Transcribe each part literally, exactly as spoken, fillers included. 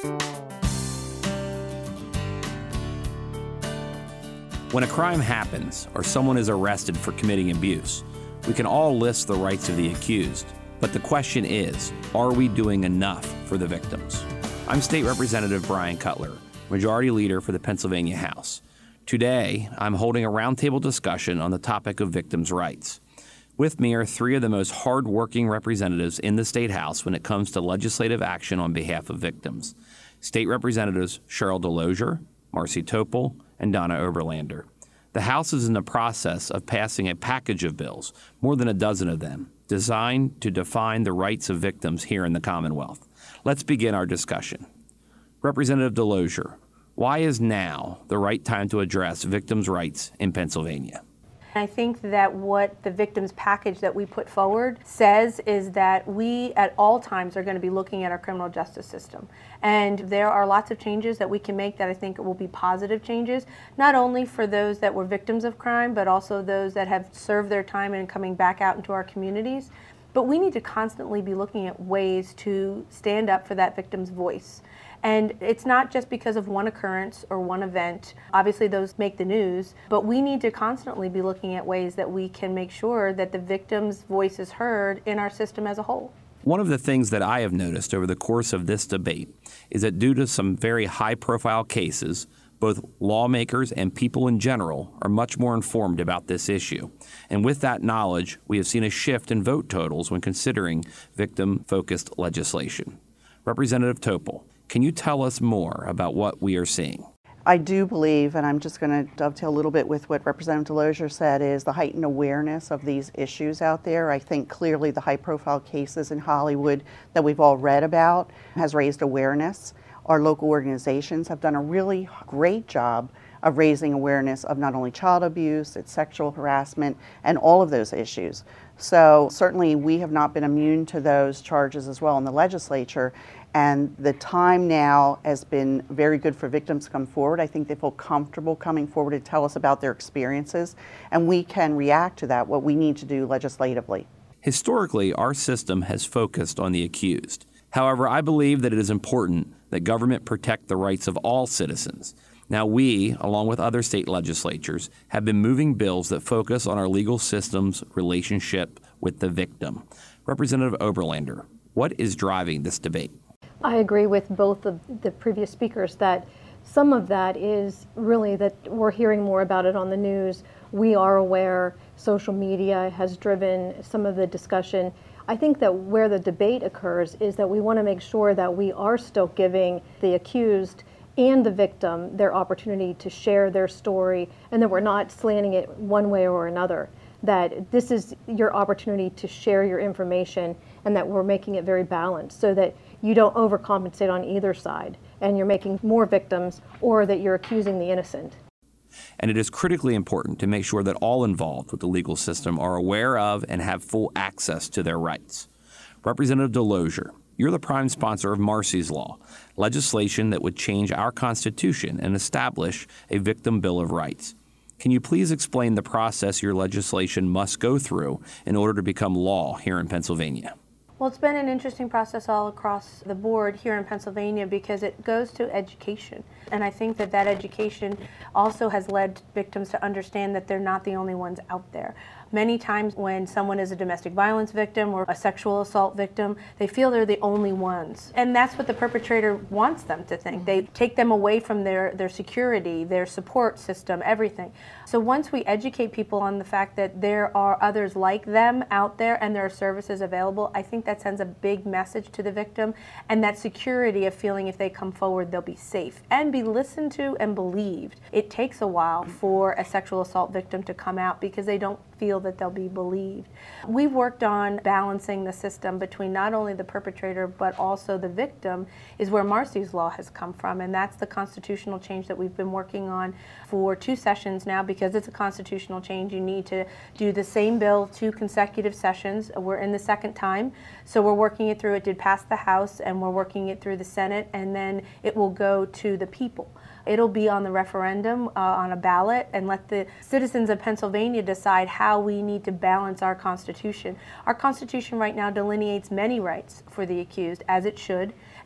When a crime happens or someone is arrested for committing abuse, we can all list the rights of the accused. But the question is, are we doing enough for the victims? I'm State Representative Brian Cutler, Majority Leader for the Pennsylvania House. Today, I'm holding a roundtable discussion on the topic of victims' rights. With me are three of the most hard-working representatives in the State House when it comes to legislative action on behalf of victims. State Representatives Cheryl Delosier, Marcy Topel, and Donna Oberlander. The House is in the process of passing a package of bills, more than a dozen of them, designed to define the rights of victims here in the Commonwealth. Let's begin our discussion. Representative Delosier, why is now the right time to address victims' rights in Pennsylvania? I think that what the victims package that we put forward says is that we at all times are going to be looking at our criminal justice system. And there are lots of changes that we can make that I think will be positive changes, not only for those that were victims of crime, but also those that have served their time and coming back out into our communities. But we need to constantly be looking at ways to stand up for that victim's voice. And it's not just because of one occurrence or one event. Obviously, those make the news, but we need to constantly be looking at ways that we can make sure that the victim's voice is heard in our system as a whole. One of the things that I have noticed over the course of this debate is that due to some very high-profile cases, both lawmakers and people in general are much more informed about this issue. And with that knowledge, we have seen a shift in vote totals when considering victim-focused legislation. Representative Topel, can you tell us more about what we are seeing? I do believe, and I'm just going to dovetail a little bit with what Representative Delosier said, is the heightened awareness of these issues out there. I think clearly the high-profile cases in Hollywood that we've all read about has raised awareness. Our local organizations have done a really great job of raising awareness of not only child abuse, it's sexual harassment, and all of those issues. So certainly we have not been immune to those charges as well in the legislature. And the time now has been very good for victims to come forward. I think they feel comfortable coming forward to tell us about their experiences, and we can react to that, what we need to do legislatively. Historically, our system has focused on the accused. However, I believe that it is important that government protect the rights of all citizens. Now, we, along with other state legislatures, have been moving bills that focus on our legal system's relationship with the victim. Representative Oberlander, what is driving this debate? I agree with both of the previous speakers that some of that is really that we're hearing more about it on the news. We are aware social media has driven some of the discussion. I think that where the debate occurs is that we want to make sure that we are still giving the accused and the victim their opportunity to share their story, and that we're not slanting it one way or another. That this is your opportunity to share your information, and that we're making it very balanced so that you don't overcompensate on either side and you're making more victims or that you're accusing the innocent. And it is critically important to make sure that all involved with the legal system are aware of and have full access to their rights. Representative Delosier, you're the prime sponsor of Marcy's Law, legislation that would change our Constitution and establish a Victim Bill of Rights. Can you please explain the process your legislation must go through in order to become law here in Pennsylvania? Well, it's been an interesting process all across the board here in Pennsylvania because it goes to education. And I think that that education also has led victims to understand that they're not the only ones out there. Many times when someone is a domestic violence victim or a sexual assault victim, they feel they're the only ones. And that's what the perpetrator wants them to think. They take them away from their, their security, their support system, everything. So once we educate people on the fact that there are others like them out there and there are services available, I think that sends a big message to the victim, and that security of feeling if they come forward they'll be safe and be listened to and believed. It takes a while for a sexual assault victim to come out because they don't feel that they'll be believed. We've worked on balancing the system between not only the perpetrator but also the victim is where Marcy's Law has come from, and that's the constitutional change that we've been working on for two sessions now. Because it's a constitutional change, you need to do the same bill two consecutive sessions. We're in the second time, so we're working it through. It did pass the House and we're working it through the Senate, and then it will go to the people. It'll be on the referendum, uh, on a ballot, and let the citizens of Pennsylvania decide how we need to balance our Constitution. Our Constitution right now delineates many rights for the accused, as it should,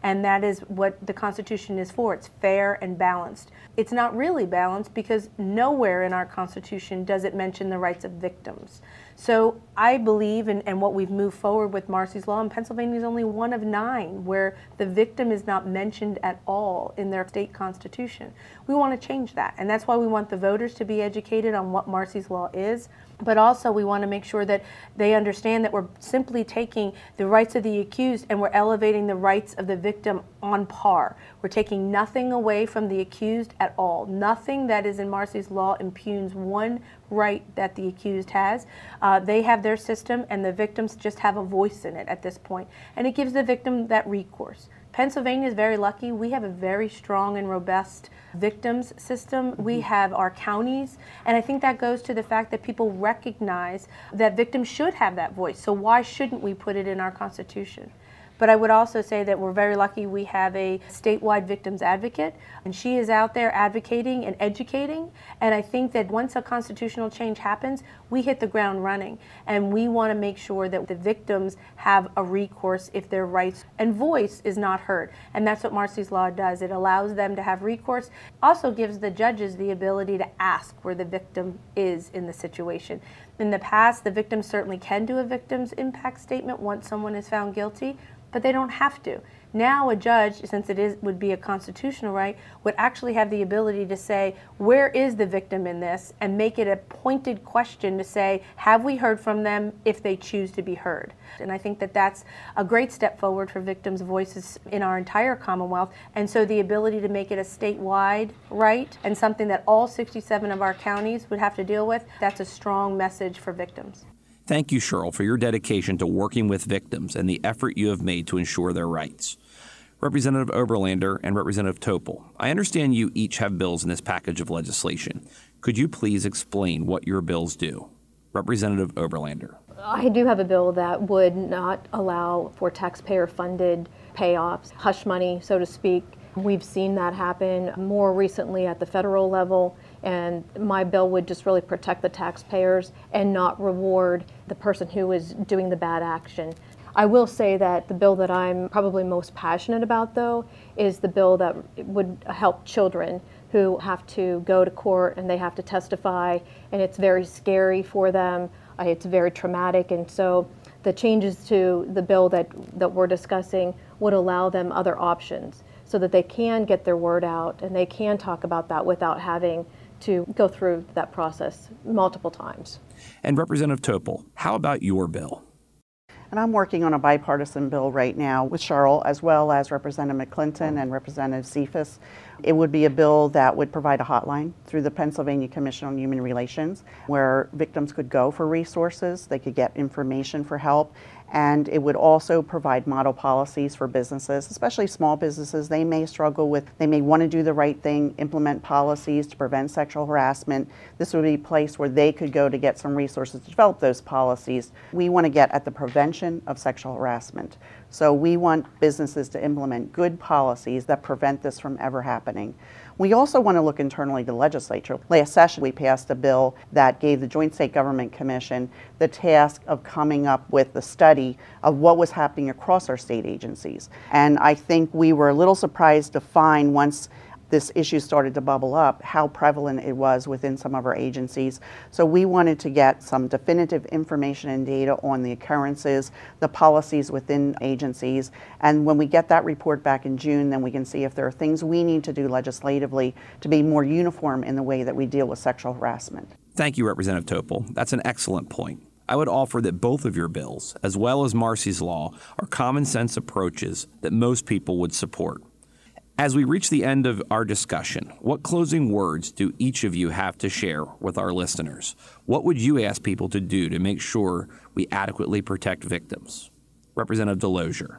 And that is what the Constitution is for. It's fair and balanced. It's not really balanced because nowhere in our Constitution does it mention the rights of victims. So I believe, in, and what we've moved forward with Marsy's Law, and Pennsylvania is only one of nine where the victim is not mentioned at all in their state constitution. We want to change that, and that's why we want the voters to be educated on what Marsy's Law is, but also we want to make sure that they understand that we're simply taking the rights of the accused and we're elevating the rights of the victim on par. We're taking nothing away from the accused at all. Nothing that is in Marsy's Law impugns one right that the accused has. Uh, they have their system and the victims just have a voice in it at this point. And it gives the victim that recourse. Pennsylvania is very lucky. We have a very strong and robust victims system. We have our counties, and I think that goes to the fact that people recognize that victims should have that voice. So why shouldn't we put it in our Constitution? But I would also say that we're very lucky we have a statewide victims advocate, and she is out there advocating and educating. And I think that once a constitutional change happens, we hit the ground running. And we want to make sure that the victims have a recourse if their rights and voice is not heard. And that's what Marsy's Law does. It allows them to have recourse, also gives the judges the ability to ask where the victim is in the situation. In the past, the victim certainly can do a victim's impact statement once someone is found guilty, but they don't have to. Now a judge, since it is would be a constitutional right, would actually have the ability to say, where is the victim in this, and make it a pointed question to say, have we heard from them if they choose to be heard? And I think that that's a great step forward for victims' voices in our entire Commonwealth, and so the ability to make it a statewide right and something that all sixty-seven of our counties would have to deal with, that's a strong message for victims. Thank you, Cheryl, for your dedication to working with victims and the effort you have made to ensure their rights. Representative Oberlander and Representative Topel, I understand you each have bills in this package of legislation. Could you please explain what your bills do? Representative Oberlander. I do have a bill that would not allow for taxpayer-funded payoffs, hush money, so to speak. We've seen that happen more recently at the federal level, and my bill would just really protect the taxpayers and not reward the person who is doing the bad action. I will say that the bill that I'm probably most passionate about, though, is the bill that would help children who have to go to court and they have to testify, and it's very scary for them. Uh, It's very traumatic, and so the changes to the bill that, that we're discussing would allow them other options so that they can get their word out and they can talk about that without having to go through that process multiple times. And Representative Topel, how about your bill? And I'm working on a bipartisan bill right now with Cheryl, as well as Representative McClinton and Representative Cephas. It would be a bill that would provide a hotline through the Pennsylvania Commission on Human Relations, where victims could go for resources, they could get information for help, and it would also provide model policies for businesses, especially small businesses. They may struggle with, they may want to do the right thing, implement policies to prevent sexual harassment. This would be a place where they could go to get some resources to develop those policies. We want to get at the prevention of sexual harassment. So we want businesses to implement good policies that prevent this from ever happening. We also want to look internally to the legislature. Last session, we passed a bill that gave the Joint State Government Commission the task of coming up with the study of what was happening across our state agencies. And I think we were a little surprised to find, once this issue started to bubble up, how prevalent it was within some of our agencies. So we wanted to get some definitive information and data on the occurrences, the policies within agencies, and when we get that report back in June, then we can see if there are things we need to do legislatively to be more uniform in the way that we deal with sexual harassment. Thank you, Representative Topel. That's an excellent point. I would offer that both of your bills, as well as Marsy's Law, are common sense approaches that most people would support. As we reach the end of our discussion, what closing words do each of you have to share with our listeners? What would you ask people to do to make sure we adequately protect victims? Representative Delosier.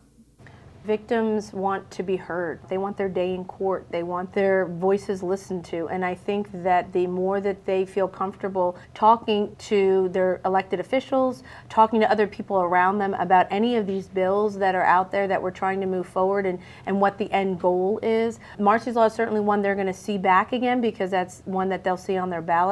Victims want to be heard. They want their day in court. They want their voices listened to. And I think that the more that they feel comfortable talking to their elected officials, talking to other people around them about any of these bills that are out there that we're trying to move forward, and, and what the end goal is. Marsy's Law is certainly one they're going to see back again, because that's one that they'll see on their ballots.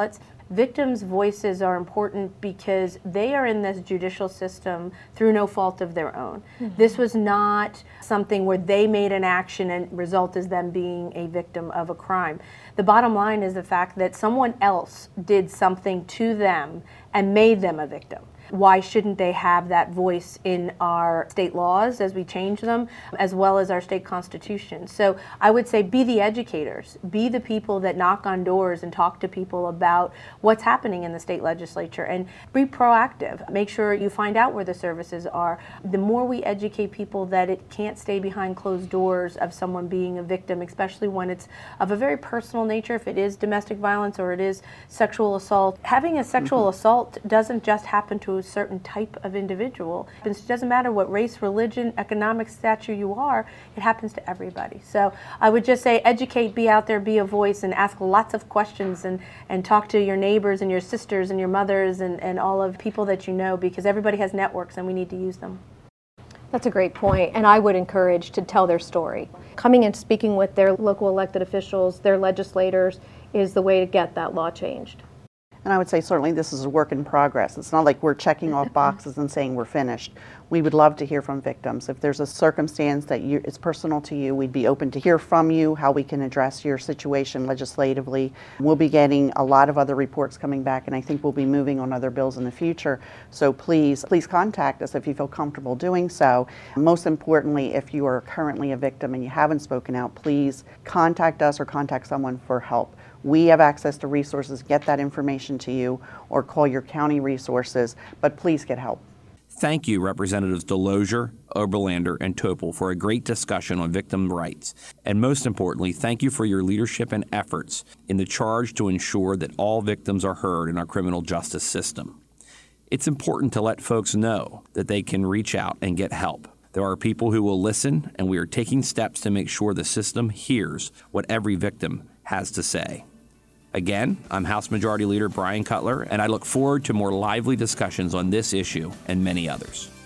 victims' voices are important because they are in this judicial system through no fault of their own. Mm-hmm. This was not something where they made an action and result is them being a victim of a crime. The bottom line is the fact that someone else did something to them and made them a victim. Why shouldn't they have that voice in our state laws as we change them, as well as our state constitution? So I would say be the educators, be the people that knock on doors and talk to people about what's happening in the state legislature, and be proactive. Make sure you find out where the services are. The more we educate people that it can't stay behind closed doors of someone being a victim, especially when it's of a very personal nature, if it is domestic violence or it is sexual assault. Having a sexual mm-hmm. assault doesn't just happen to a certain type of individual. It doesn't matter what race, religion, economic stature you are, it happens to everybody. So I would just say educate, be out there, be a voice, and ask lots of questions, and, and talk to your neighbors and your sisters and your mothers and, and all of people that you know, because everybody has networks and we need to use them. That's a great point, and I would encourage to tell their story. Coming and speaking with their local elected officials, their legislators, is the way to get that law changed. And I would say certainly this is a work in progress. It's not like we're checking off boxes and saying we're finished. We would love to hear from victims. If there's a circumstance that you, it's personal to you, we'd be open to hear from you, how we can address your situation legislatively. We'll be getting a lot of other reports coming back, and I think we'll be moving on other bills in the future. So please, please contact us if you feel comfortable doing so. Most importantly, if you are currently a victim and you haven't spoken out, please contact us or contact someone for help. We have access to resources, get that information to you, or call your county resources, but please get help. Thank you, Representatives Delosier, Oberlander, and Topel, for a great discussion on victim rights. And most importantly, thank you for your leadership and efforts in the charge to ensure that all victims are heard in our criminal justice system. It's important to let folks know that they can reach out and get help. There are people who will listen, and we are taking steps to make sure the system hears what every victim has to say. Again, I'm House Majority Leader Brian Cutler, and I look forward to more lively discussions on this issue and many others.